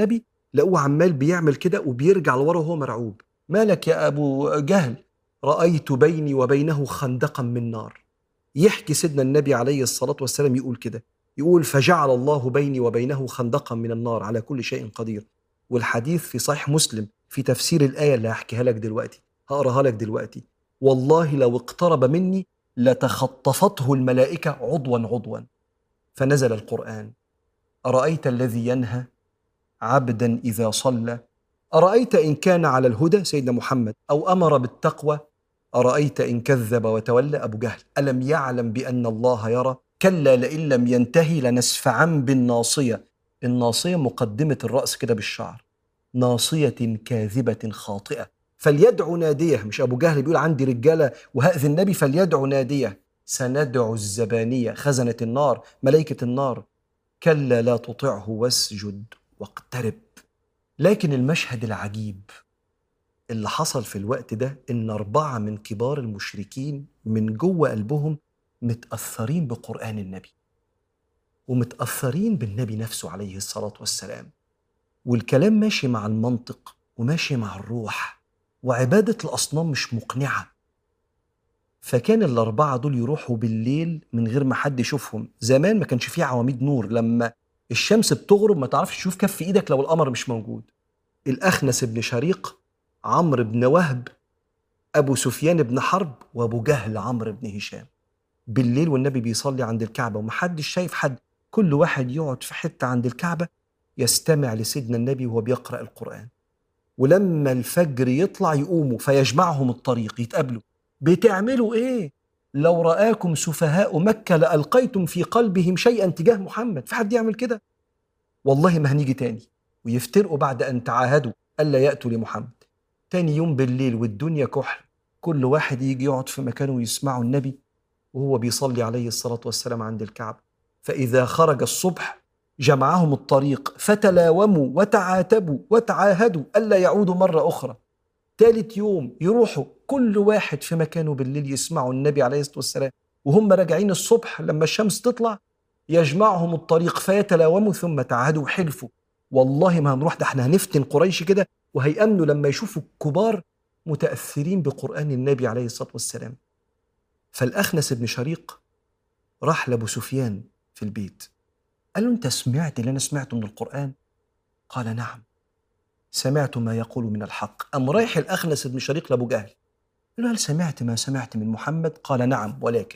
لقوه عمال بيعمل كده وبيرجع لورا وهو مرعوب. مالك يا أبو جهل؟ رأيت بيني وبينه خندقا من نار. يحكي سيدنا النبي عليه الصلاة والسلام يقول كده، يقول فجعل الله بيني وبينه خندقا من النار على كل شيء قدير. والحديث في صحيح مسلم في تفسير الآية اللي هحكيها لك دلوقتي، هقراها لك دلوقتي. والله لو اقترب مني لتخطفته الملائكة عضوا عضوا. فنزل القرآن: أرأيت الذي ينهى عبدا إذا صلى، أرأيت إن كان على الهدى سيدنا محمد أو أمر بالتقوى، أرأيت إن كذب وتولى أبو جهل. ألم يعلم بأن الله يرى؟ كلا لئن لم ينتهي لنسفعا بالناصية. الناصية مقدمة الرأس كده بالشعر، ناصية كاذبة خاطئة فليدعو ناديه. مش أبو جهل بيقول عندي رجالة وهأذي النبي، فليدعو ناديه. سندعو الزبانية خزنة النار ملائكة النار. كلا لا تطعه واسجد واقترب. لكن المشهد العجيب اللي حصل في الوقت ده إن 4 من كبار المشركين من جوه قلبهم متأثرين بقرآن النبي ومتأثرين بالنبي نفسه عليه الصلاة والسلام، والكلام ماشي مع المنطق وماشي مع الروح، وعبادة الأصنام مش مقنعة. فكان ال4 دول يروحوا بالليل من غير ما حد يشوفهم. زمان ما كانش فيه عواميد نور، لما الشمس بتغرب ما تعرفش تشوف كف إيدك لو القمر مش موجود. الأخنس بن شريق، عمرو بن وهب، أبو سفيان بن حرب، وأبو جهل عمرو بن هشام، بالليل والنبي بيصلي عند الكعبة ومحدش شايف حد، كل واحد يقعد في حتة عند الكعبة يستمع لسيدنا النبي وهو بيقرأ القرآن. ولما الفجر يطلع يقوموا فيجمعهم الطريق يتقابلوا. بتعملوا إيه؟ لو رآكم سفهاء مكة لألقيتم في قلبهم شيئا تجاه محمد. في حد يعمل كده؟ والله ما هنيجي تاني. ويفترقوا بعد أن تعاهدوا ألا يأتوا لمحمد. تاني يوم بالليل والدنيا كحل، كل واحد يجي يقعد في مكانه ويسمعوا النبي وهو بيصلي عليه الصلاة والسلام عند الكعبة. فإذا خرج الصبح جمعهم الطريق فتلاوموا وتعاتبوا وتعاهدوا ألا يعودوا مرة أخرى. ثالث يوم يروحوا كل واحد في مكانه بالليل يسمعوا النبي عليه الصلاة والسلام، وهم راجعين الصبح لما الشمس تطلع يجمعهم الطريق فيتلاوموا ثم تعاهدوا وحلفوا والله ما هنروح، ده احنا هنفتن قريش كده وهيأمنوا لما يشوفوا الكبار متأثرين بقرآن النبي عليه الصلاة والسلام. فالأخنس بن شريق راح لأبو سفيان في البيت، قال له أنت سمعت اللي أنا سمعته من القرآن؟ قال نعم سمعت ما يقول من الحق. أم رايح الأخنس بن شريق لأبو جهل قال له هل سمعت ما سمعت من محمد؟ قال نعم ولكن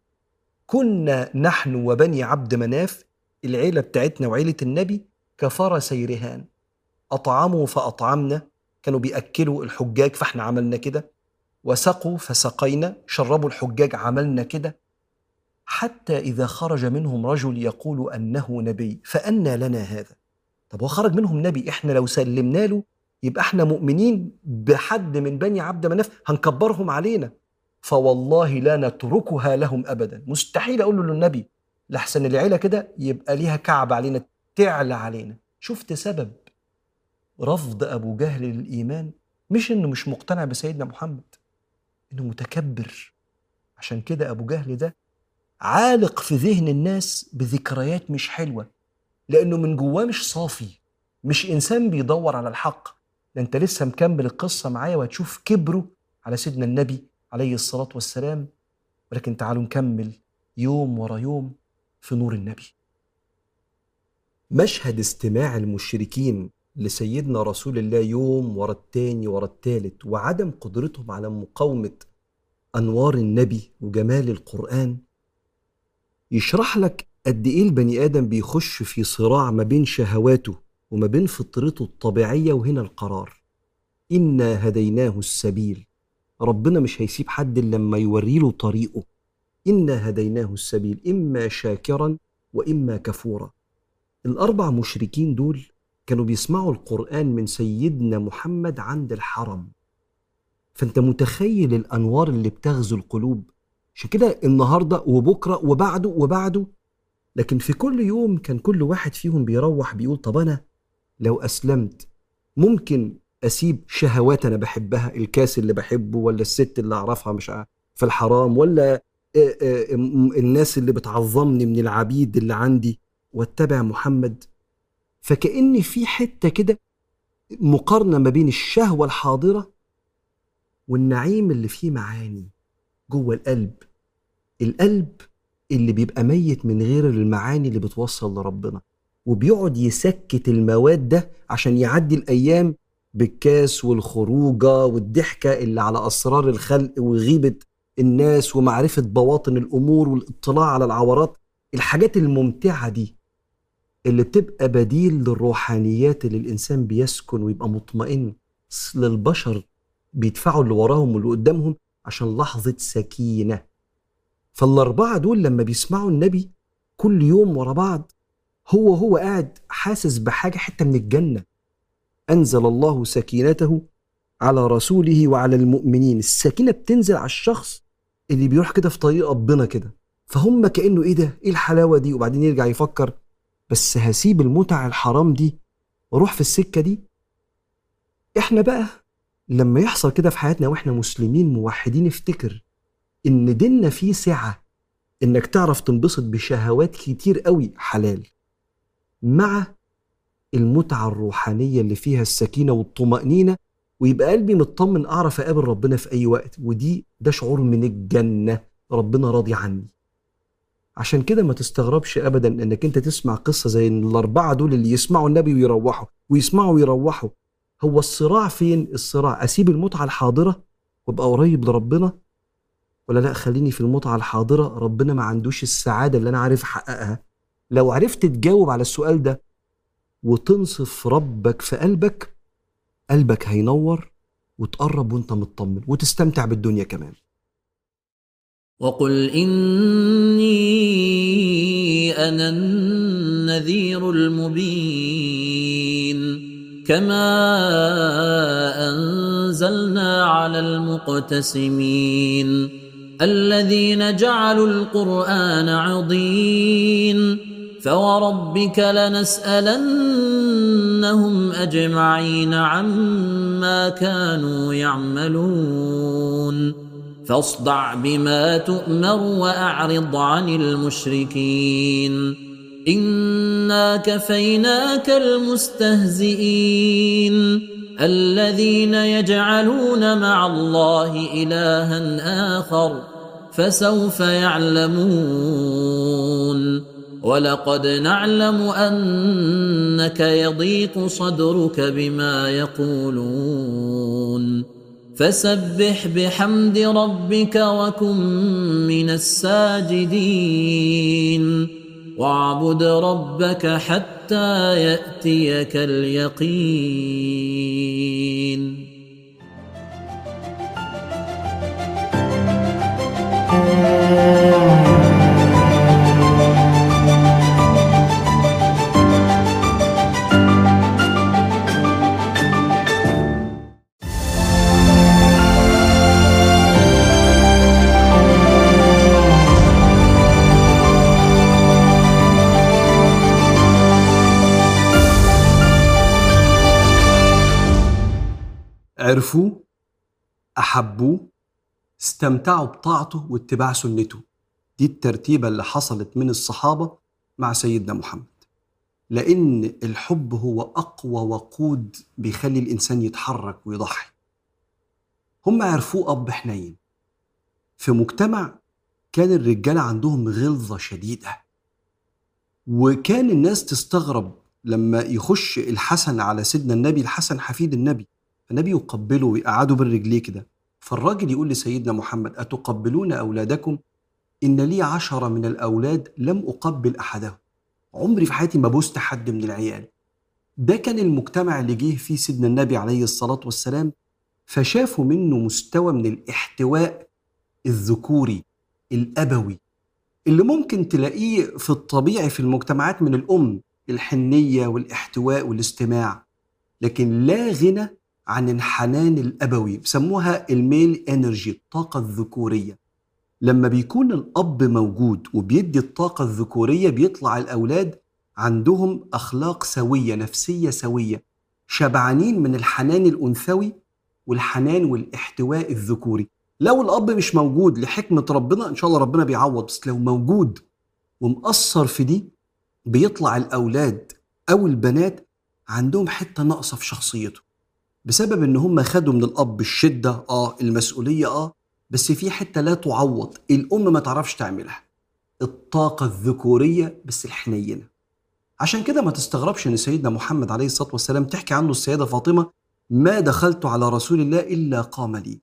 كنا نحن وبني عبد مناف، العيلة بتاعتنا وعيلة النبي، كفرسي رهان، أطعموا فأطعمنا، كانوا بيأكلوا الحجاج فاحنا عملنا كده، وسقوا فسقينا، شربوا الحجاج عملنا كده، حتى إذا خرج منهم رجل يقول أنه نبي فأنى لنا هذا. طب هو خرج منهم نبي، احنا لو سلمنا له يبقى احنا مؤمنين بحد من بني عبد مناف هنكبرهم علينا، فوالله لا نتركها لهم أبدا. مستحيل أقول له للنبي لحسن العيلة كده يبقى ليها كعب علينا تعلى علينا. شفت سبب رفض أبو جهل للإيمان؟ مش إنه مش مقتنع بسيدنا محمد، إنه متكبر. عشان كده أبو جهل ده عالق في ذهن الناس بذكريات مش حلوة، لأنه من جواه مش صافي، مش إنسان بيدور على الحق. ده أنت لسه مكمل القصة معايا وهتشوف كبره على سيدنا النبي عليه الصلاة والسلام. ولكن تعالوا نكمل يوم ورا يوم في نور النبي. مشهد استماع المشركين لسيدنا رسول الله يوم ورا التاني ورا التالت، وعدم قدرتهم على مقاومة أنوار النبي وجمال القرآن، يشرح لك قد إيه البني آدم بيخش في صراع ما بين شهواته وما بين فطرته الطبيعية. وهنا القرار: إنا هديناه السبيل. ربنا مش هيسيب حد إلا لما يوريله طريقه. إنا هديناه السبيل إما شاكرا وإما كفورا. ال4 مشركين دول كانوا بيسمعوا القرآن من سيدنا محمد عند الحرم. فأنت متخيل الأنوار اللي بتغزو القلوب. عشان كده النهاردة وبكرة وبعده وبعده، لكن في كل يوم كان كل واحد فيهم بيروح بيقول طب أنا لو أسلمت ممكن أسيب شهوات أنا بحبها، الكاس اللي بحبه، ولا الست اللي أعرفها مش في الحرام، ولا الناس اللي بتعظمني من العبيد اللي عندي، واتبع محمد. فكأن في حتة كده مقارنة ما بين الشهوة الحاضرة والنعيم اللي فيه معاني جوه القلب. القلب اللي بيبقى ميت من غير المعاني اللي بتوصل لربنا، وبيقعد يسكت المواد ده عشان يعدي الأيام بالكاس والخروجة والضحكة اللي على أسرار الخلق وغيبة الناس ومعرفة بواطن الأمور والاطلاع على العورات. الحاجات الممتعة دي اللي بتبقى بديل للروحانيات اللي الإنسان بيسكن ويبقى مطمئن. للبشر بيدفعوا اللي وراهم واللي قدامهم عشان لحظة سكينة. فالأربعة دول لما بيسمعوا النبي كل يوم ورا بعض، هو قاعد حاسس بحاجة، حتة من الجنة. أنزل الله سكينته على رسوله وعلى المؤمنين. السكينة بتنزل على الشخص اللي بيروح كده في طريق ربنا كده، فهم كأنه إيه ده، إيه الحلاوة دي، وبعدين يرجع يفكر بس هسيب المتع الحرام دي واروح في السكة دي. احنا بقى لما يحصل كده في حياتنا واحنا مسلمين موحدين، افتكر ان ديننا فيه سعة انك تعرف تنبسط بشهوات كتير قوي حلال، مع المتعة الروحانية اللي فيها السكينة والطمأنينة، ويبقى قلبي مطمن اعرف اقابل ربنا في اي وقت. ده شعور من الجنة، ربنا راضي عني. عشان كده ما تستغربش ابدا انك انت تسمع قصة زي الاربعة دول اللي يسمعوا النبي ويروحوا ويسمعوا ويروحوا. هو الصراع فين؟ الصراع اسيب المتعة الحاضرة وابقى قريب لربنا، ولا لا خليني في المتعة الحاضرة، ربنا ما عندوش السعادة اللي انا عارف احققها. لو عرفت تجاوب على السؤال ده وتنصف ربك في قلبك، قلبك هينور وتقرب وانت مطمن وتستمتع بالدنيا كمان. وقل إني أنا النذير المبين كما أنزلنا على المقتسمين الذين جعلوا القرآن عضين فوربك لنسألنهم أجمعين عما كانوا يعملون فاصدع بما تؤمر وأعرض عن المشركين إنا كفيناك المستهزئين الذين يجعلون مع الله إلها آخر فسوف يعلمون ولقد نعلم أنك يضيق صدرك بما يقولون فسبح بحمد ربك وكن من الساجدين واعبد ربك حتى يأتيك اليقين. عرفوه، أحبوه، استمتعوا بطاعته واتباع سنته. دي الترتيبة اللي حصلت من الصحابة مع سيدنا محمد، لأن الحب هو أقوى وقود بيخلي الإنسان يتحرك ويضحي. هم عرفوه أب حنين في مجتمع كان الرجالة عندهم غلظة شديدة، وكان الناس تستغرب لما يخش الحسن على سيدنا النبي، الحسن حفيد النبي يقبله ويقعده بالرجليه كده. فالراجل يقول لسيدنا محمد أتقبلون أولادكم؟ إن لي 10 من الأولاد لم أقبل أحدهم، عمري في حياتي ما بوست حد من العيال. ده كان المجتمع اللي جه فيه سيدنا النبي عليه الصلاة والسلام، فشافوا منه مستوى من الاحتواء الذكوري الأبوي اللي ممكن تلاقيه في الطبيعي في المجتمعات من الأم، الحنية والاحتواء والاستماع، لكن لا غنى عن الحنان الأبوي. بسموها الميل انرجي، الطاقة الذكورية. لما بيكون الأب موجود وبيدي الطاقة الذكورية، بيطلع الأولاد عندهم أخلاق سوية، نفسية سوية، شبعانين من الحنان الأنثوي والحنان والاحتواء الذكوري. لو الأب مش موجود لحكمة ربنا، إن شاء الله ربنا بيعوض، بس لو موجود ومأثر في دي، بيطلع الأولاد أو البنات عندهم حتة ناقصة في شخصيته بسبب ان هم خدوا من الاب الشدة المسؤولية بس في حتة لا تعوض الام ما تعرفش تعملها، الطاقة الذكورية بس الحنينة. عشان كده ما تستغربش ان سيدنا محمد عليه الصلاة والسلام تحكي عنه السيدة فاطمة: ما دخلت على رسول الله إلا قام لي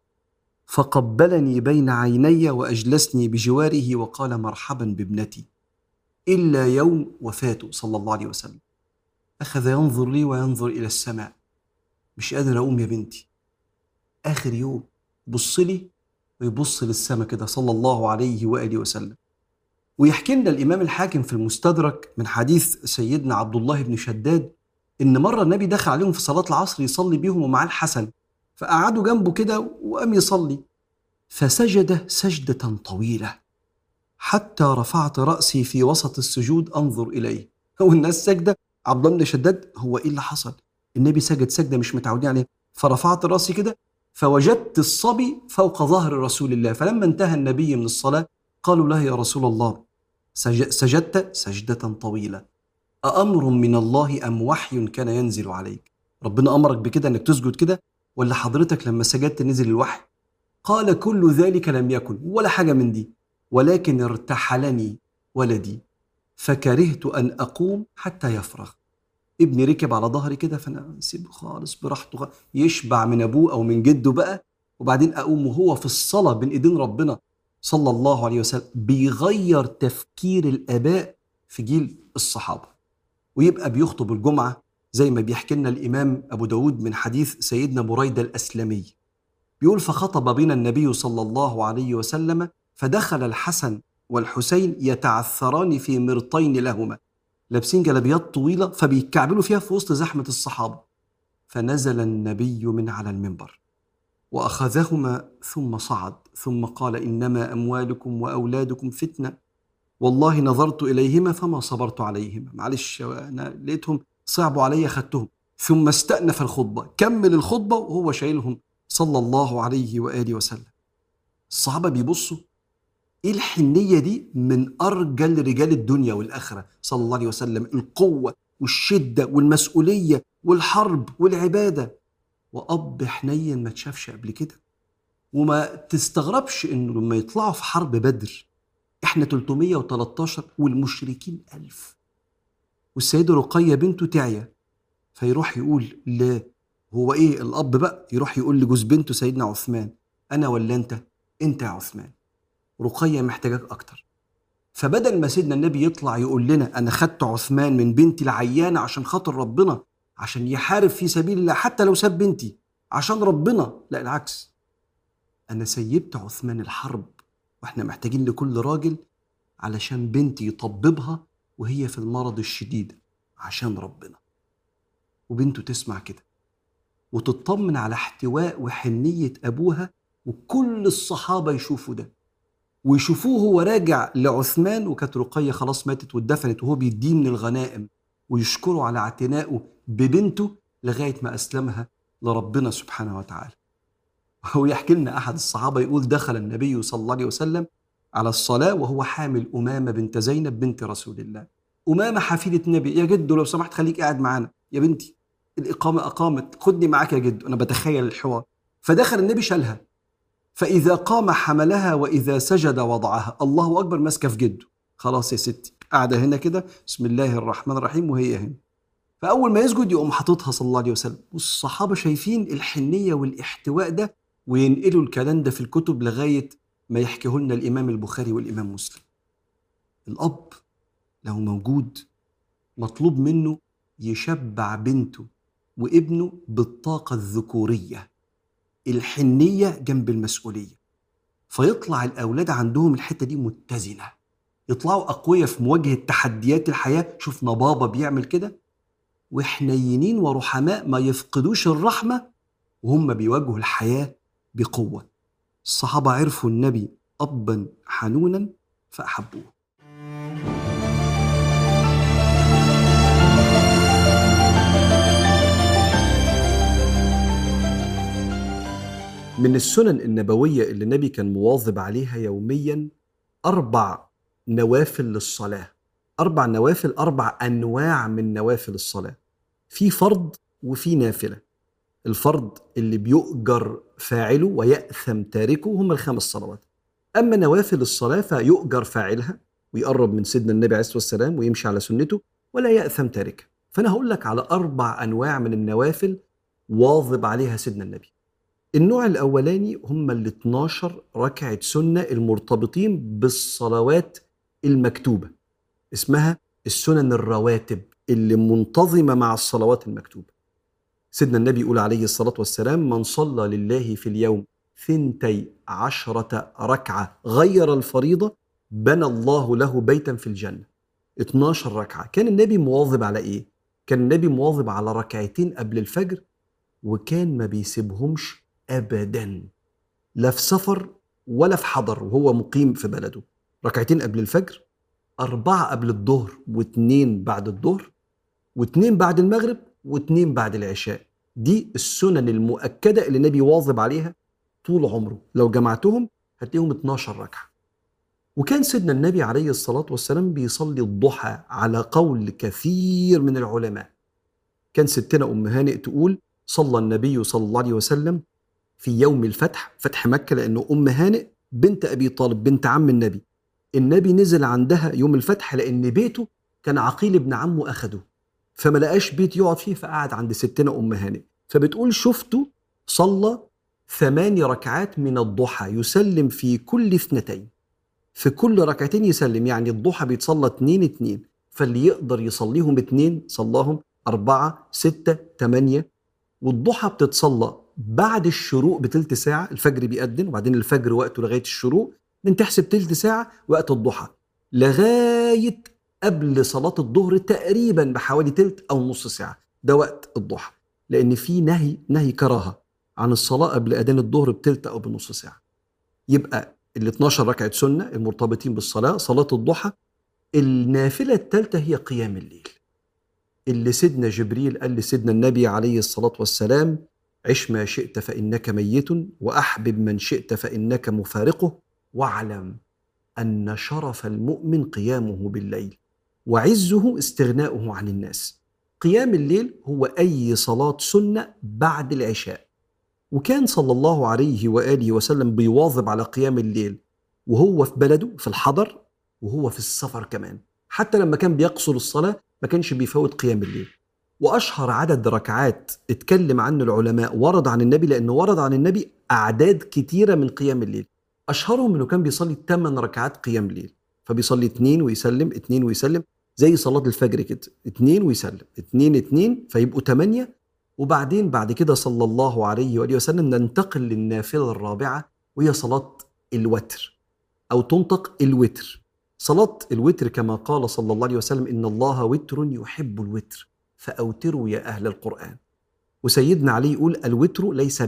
فقبلني بين عيني وأجلسني بجواره وقال: مرحبا بابنتي، إلا يوم وفاته صلى الله عليه وسلم أخذ ينظر لي وينظر إلى السماء، مش قادر أقوم يا بنتي. آخر يوم بص لي ويبص للسماء كده صلى الله عليه وآله وسلم. ويحكي لنا الإمام الحاكم في المستدرك من حديث سيدنا عبد الله بن شداد إن مرة النبي دخل عليهم في صلاة العصر يصلي بيهم ومعاه الحسن، فقعدوا جنبه كده وقام يصلي، فسجد سجدة طويلة حتى رفعت رأسي في وسط السجود أنظر إليه. هو الناس سجدة، عبد الله بن شداد هو إيه اللي حصل؟ النبي سجد سجدة مش متعودين عليه، فرفعت رأسي كده فوجدت الصبي فوق ظهر رسول الله. فلما انتهى النبي من الصلاة قالوا له: يا رسول الله سجدت سجدة طويلة، أأمر من الله أم وحي كان ينزل عليك؟ ربنا أمرك بكده أنك تسجد كده ولا حضرتك لما سجدت نزل الوحي؟ قال: كل ذلك لم يكن، ولا حاجة من دي، ولكن ارتحلني ولدي فكرهت أن أقوم حتى يفرغ. ابني ركب على ظهري كده فأنا سيبه خالص براحته يشبع من أبوه أو من جده بقى، وبعدين أقوم وهو في الصلاة بين إيدين ربنا صلى الله عليه وسلم. بيغير تفكير الآباء في جيل الصحابة، ويبقى بيخطب الجمعة زي ما بيحكي لنا الإمام أبو داود من حديث سيدنا بريدة الأسلمي، بيقول: فخطب بنا النبي صلى الله عليه وسلم فدخل الحسن والحسين يتعثران في مرطين لهما، لابسين جلابيات طويلة فبيتكعبلوا فيها في وسط زحمة الصحابة، فنزل النبي من على المنبر وأخذهما ثم صعد ثم قال: إنما أموالكم وأولادكم فتنة، والله نظرت إليهما فما صبرت عليهما، معلش أنا لقيتهم صعبوا علي خدتهم. ثم استأنف الخطبة، كمل الخطبة وهو شايلهم صلى الله عليه وآله وسلم. الصحابة بيبصوا إيه الحنية دي من أرجل رجال الدنيا والآخرة صلى الله عليه وسلم، القوة والشدة والمسؤولية والحرب والعبادة، وأب حنين ما تشافش قبل كده. وما تستغربش إنه لما يطلعوا في حرب بدر إحنا 313 والمشركين 1000، والسيدة رقية بنته تعيا، فيروح يقول لا هو إيه الأب بقى يروح يقول لجوز بنته سيدنا عثمان: أنا ولا أنت يا عثمان، رقية محتاجك أكتر. فبدل ما سيدنا النبي يطلع يقول لنا أنا خدت عثمان من بنتي العيانة عشان خاطر ربنا عشان يحارب في سبيل الله حتى لو ساب بنتي عشان ربنا، لا العكس، أنا سيبت عثمان الحرب وإحنا محتاجين لكل راجل علشان بنتي يطببها وهي في المرض الشديد عشان ربنا. وبنته تسمع كده وتطمن على احتواء وحنية أبوها، وكل الصحابة يشوفوا ده ويشوفوه هو راجع لعثمان وكانت رقية خلاص ماتت واتدفنت وهو بيديه من الغنائم، ويشكروا على اعتنائه ببنته لغاية ما أسلمها لربنا سبحانه وتعالى. ويحكي لنا أحد الصحابة يقول: دخل النبي صلى الله عليه وسلم على الصلاة وهو حامل أمامة بنت زينب بنت رسول الله. أمامة حفيدة النبي: يا جدو لو سمحت خليك قاعد معانا، يا بنتي الإقامة أقامت خدني معاك يا جدو. أنا بتخيل الحوار. فدخل النبي شالها، فإذا قام حملها وإذا سجد وضعها، الله أكبر، ماسكة في جده، خلاص يا ستي قاعدة هنا كده بسم الله الرحمن الرحيم وهي هنا. فأول ما يسجد يقوم حاططها صلى الله عليه وسلم. والصحابة شايفين الحنية والاحتواء ده وينقلوا الكلام ده في الكتب لغاية ما يحكيه لنا الإمام البخاري والإمام مسلم. الأب لو موجود مطلوب منه يشبع بنته وابنه بالطاقة الذكورية، الحنية جنب المسؤولية، فيطلع الأولاد عندهم الحتة دي متزنة، يطلعوا أقوياء في مواجهة تحديات الحياة. شفنا بابا بيعمل كده، وحنينين ورحماء ما يفقدوش الرحمة وهم بيواجهوا الحياة بقوة. الصحابة عرفوا النبي أبا حنونا فأحبوه. من السنن النبوية اللي النبي كان مواظب عليها يوميا 4 نوافل للصلاة، 4 نوافل، 4 أنواع من نوافل الصلاة. في فرض وفي نافلة. الفرض اللي بيؤجر فاعله ويأثم تاركه هم ال5 صلوات. أما نوافل الصلاة فيؤجر فاعلها ويقرب من سيدنا النبي عليه الصلاة والسلام ويمشي على سنته ولا يأثم تاركها. فأنا هقول لك على 4 أنواع من النوافل واظب عليها سيدنا النبي. النوع الأولاني هم 12 ركعة سنة المرتبطين بالصلوات المكتوبة، اسمها السنن الرواتب اللي منتظمة مع الصلوات المكتوبة. سيدنا النبي يقول عليه الصلاة والسلام: من صلى لله في اليوم 12 ركعة غير الفريضة بنى الله له بيتا في الجنة. 12 ركعة. كان النبي مواظب على إيه؟ كان النبي مواظب على 2 ركعتين قبل الفجر، وكان ما بيسيبهمش أبدا، لا في سفر ولا في حضر وهو مقيم في بلده. 2 ركعتين قبل الفجر، 4 قبل الظهر، و2 بعد الظهر، و2 بعد المغرب، و2 بعد العشاء. دي السنن المؤكدة اللي النبي واظب عليها طول عمره، لو جمعتهم هتلاقيهم 12 ركعة. وكان سيدنا النبي عليه الصلاة والسلام بيصلي الضحى على قول كثير من العلماء. كان ستنا أم هانئ تقول: صلى النبي صلى الله عليه وسلم في يوم الفتح، فتح مكة، لأنه أم هانئ بنت أبي طالب بنت عم النبي. النبي نزل عندها يوم الفتح لأن بيته كان عقيل ابن عمه أخده، فما لقاش بيت يقعد فيه فقعد عند ستنا أم هانئ. فبتقول: شفته صلى 8 ركعات من الضحى يسلم في كل 2، في كل 2 ركعتين يسلم. يعني الضحى بيتصلى 2 فاللي يقدر يصليهم 2 صلاهم، 4 6 8. والضحى بتتصلى بعد الشروق بتلت ساعة، الفجر بيأذن وبعدين الفجر وقته لغاية الشروق، من تحسب تلت ساعة وقت الضحى لغاية قبل صلاة الظهر تقريبا بحوالي تلت أو نص ساعة. ده وقت الضحى، لأن في نهي كراهة عن الصلاة قبل أذان الظهر بتلت أو بنص ساعة. يبقى ال 12 ركعة سنة المرتبطين بالصلاة، صلاة الضحى. النافلة الثالثة هي قيام الليل، اللي سيدنا جبريل قال لسيدنا النبي عليه الصلاة والسلام: عش ما شئت فإنك ميت، وأحبب من شئت فإنك مفارقه، واعلم أن شرف المؤمن قيامه بالليل وعزه استغناؤه عن الناس. قيام الليل هو أي صلاة سنة بعد العشاء. وكان صلى الله عليه وآله وسلم بيواظب على قيام الليل وهو في بلده في الحضر وهو في السفر كمان. حتى لما كان بيقصر الصلاة ما كانش بيفوت قيام الليل. وأشهر عدد ركعات اتكلم عنه العلماء ورد عن النبي، لأنه ورد عن النبي أعداد كتيرة من قيام الليل. أشهرهم أنه كان بيصلي 8 ركعات قيام الليل، فبيصلي 2 ويسلم، 2 ويسلم، زي صلاة الفجر كده، 2 ويسلم، 2 2 فيبقوا 8. وبعدين بعد كده صلى الله عليه وآله وسلم ننتقل للنافلة الرابعة، وهي صلاة الوتر، أو تنطق الوتر. صلاة الوتر كما قال صلى الله عليه وسلم: إن الله وتر يحب الوتر فأوتروا يا أهل القرآن. وسيدنا علي يقول: الوتر ليس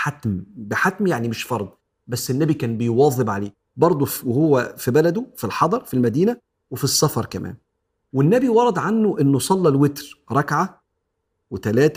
بحتم يعني مش فرض، بس النبي كان بيواظب عليه برضه وهو في بلده في الحضر في المدينة وفي السفر كمان. والنبي ورد عنه أنه صلى الوتر 1 ركعة و3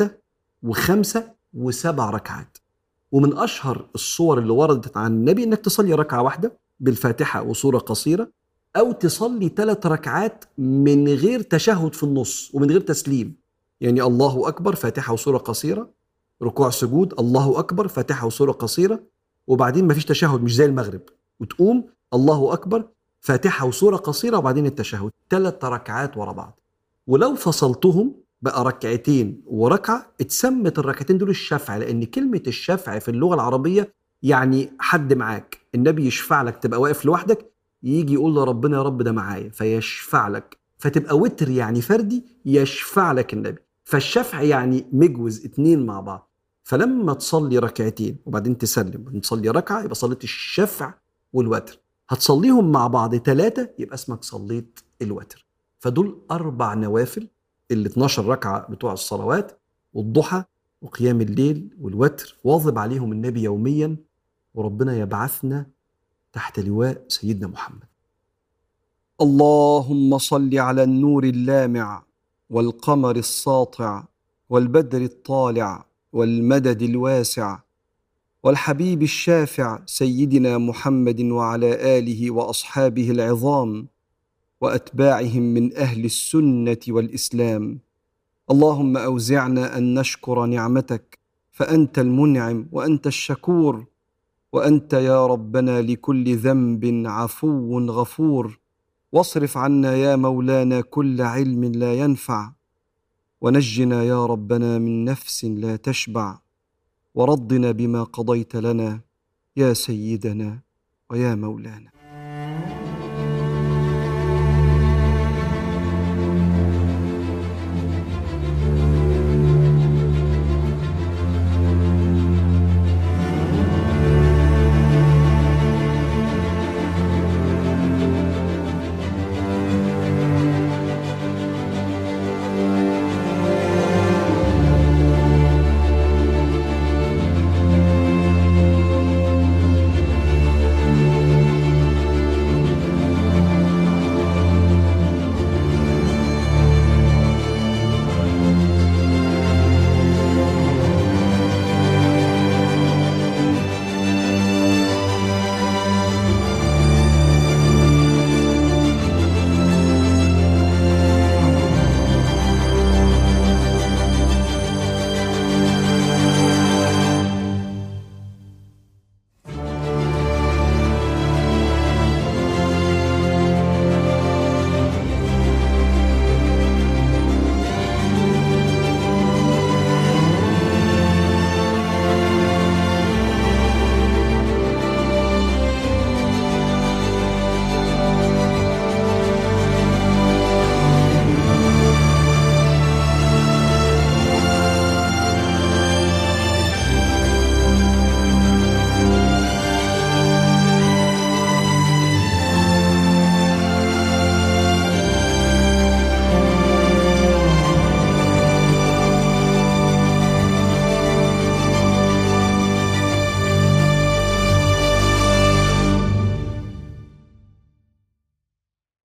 و5 و7 ركعات. ومن أشهر الصور اللي وردت عن النبي أنك تصلي 1 ركعة واحدة بالفاتحة وسورة قصيرة، أو تصلي 3 ركعات من غير تشهد في النص ومن غير تسليم. يعني الله أكبر فاتحة وسورة قصيرة، ركوع سجود، الله أكبر فاتحة وسورة قصيرة، وبعدين ما فيش تشهد مش زي المغرب، وتقوم الله أكبر فاتحة وسورة قصيرة وبعدين التشهد. 3 ركعات ورا بعض. ولو فصلتهم بقى 2 ركعتين وركعة، اتسمت الركعتين دول الشفع، لأن كلمة الشفع في اللغة العربية يعني حد معاك. النبي يشفع لك تبقى واقف لوحدك، يجي يقول لربنا: يا رب ده معايا، فيشفع لك، فتبقى وتر يعني فردي يشفع لك النبي. فالشفع يعني مجوز 2 مع بعض. فلما تصلي 2 ركعتين وبعدين تسلم تصلي 1 ركعة، يبقى صليت الشفع والوتر. هتصليهم مع بعض 3 يبقى اسمك صليت الوتر. فدول 4 نوافل، ال 12 ركعة بتوع الصلوات والضحى وقيام الليل والوتر، واظب عليهم النبي يوميا، وربنا يبعثنا تحت لواء سيدنا محمد. اللهم صل على النور اللامع والقمر الساطع والبدر الطالع والمدد الواسع والحبيب الشافع سيدنا محمد وعلى آله وأصحابه العظام وأتباعهم من أهل السنة والإسلام، اللهم أوزعنا أن نشكر نعمتك، فأنت المنعم وأنت الشكور، وأنت يا ربنا لكل ذنب عفو غفور. واصرف عنا يا مولانا كل علم لا ينفع، ونجنا يا ربنا من نفس لا تشبع، ورضنا بما قضيت لنا يا سيدنا ويا مولانا.